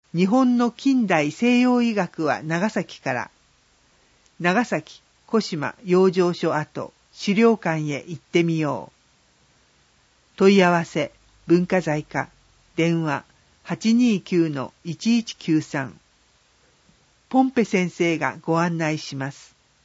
日本の近代西洋医学は長崎から、長崎小島養生所跡資料館へ行ってみよう。問い合わせ文化財課電話 829-1193。 ポンペ先生がご案内します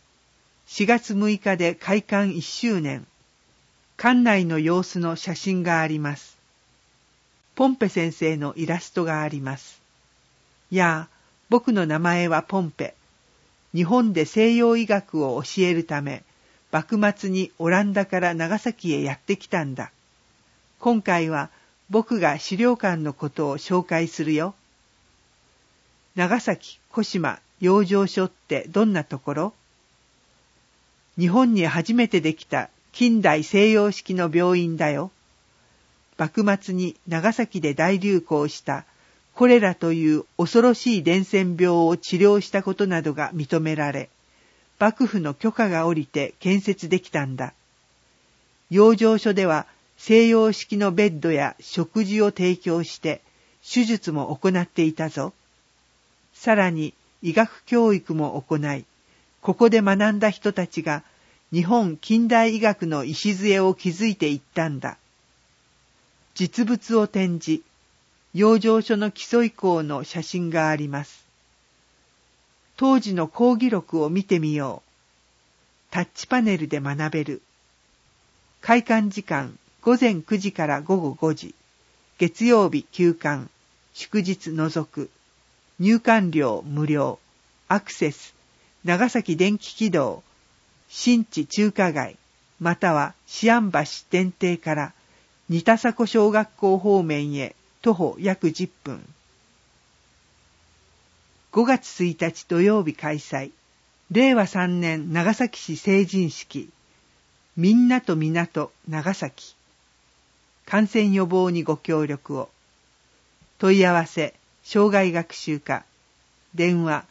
。4月6日で開館1周年。館内の様子の写真があります。ポンペ先生のイラストがあります。やあ、僕の名前はポンペ。日本で西洋医学を教えるため、幕末にオランダから長崎へやってきたんだ。今回は僕が資料館のことを紹介するよ。長崎小島養生所ってどんなところ？日本に初めてできた近代西洋式の病院だよ。幕末に長崎で大流行したコレラという恐ろしい伝染病を治療したことなどが認められ、幕府の許可が下りて建設できたんだ。養生所では西洋式のベッドや食事を提供して手術も行っていたぞ。さらに医学教育も行い、ここで学んだ人たちが日本近代医学の礎を築いていったんだ。実物を展示、養生所の基礎遺構の写真があります。当時の講義録を見てみよう。タッチパネルで学べる。開館時間午前9時から午後5時。月曜日休館、祝日除く。入館料無料。アクセス、長崎電気軌道、新地中華街、または思案橋電停から仁田迫小学校方面へ徒歩約10分。5月1日土曜日開催。令和3年長崎市成人式。みんなと港長崎。感染予防にご協力を。問い合わせ障害学習課電話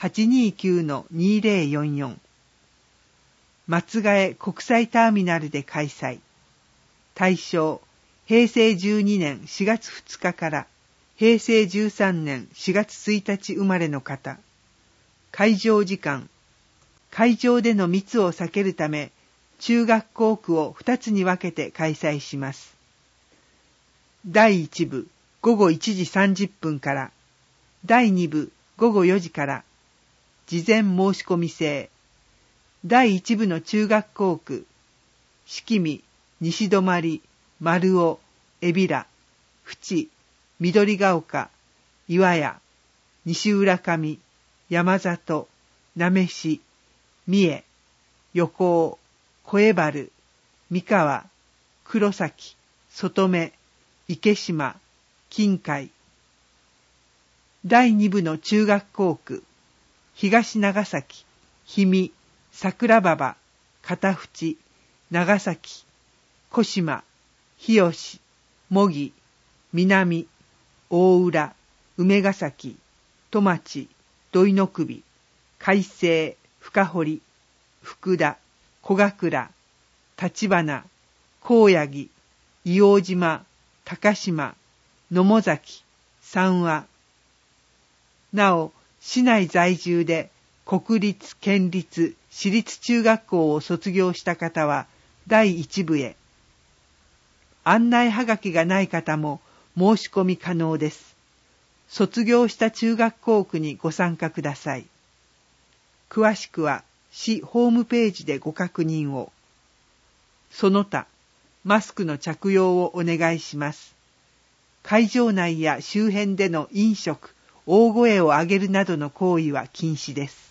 829-2044。松ヶ江国際ターミナルで開催。対象平成12年4月2日から平成13年4月1日生まれの方。会場時間。会場での密を避けるため、中学校区を2つに分けて開催します。第1部午後1時30分から、第2部午後4時から、事前申し込み制。第1部の中学校区、式見、西泊、丸尾、海老名、淵、緑ヶ丘、岩屋、西浦上、山里、なめし、三重、横尾、小江原、三河、黒崎、外目、池島、近海。第2部の中学校区、東長崎、氷見、桜馬場、片淵、長崎、小島、日吉、茂木、南、大浦、梅ヶ崎、戸町、土井の首、海星、深堀、福田、小倉、立花、高八木、硫黄島、高島、野母崎、三和。なお、市内在住で国立、県立、私立中学校を卒業した方は第1部へ。案内はがきがない方も申し込み可能です。卒業した中学校区にご参加ください。詳しくは市ホームページでご確認を。その他、マスクの着用をお願いします。会場内や周辺での飲食、大声を上げるなどの行為は禁止です。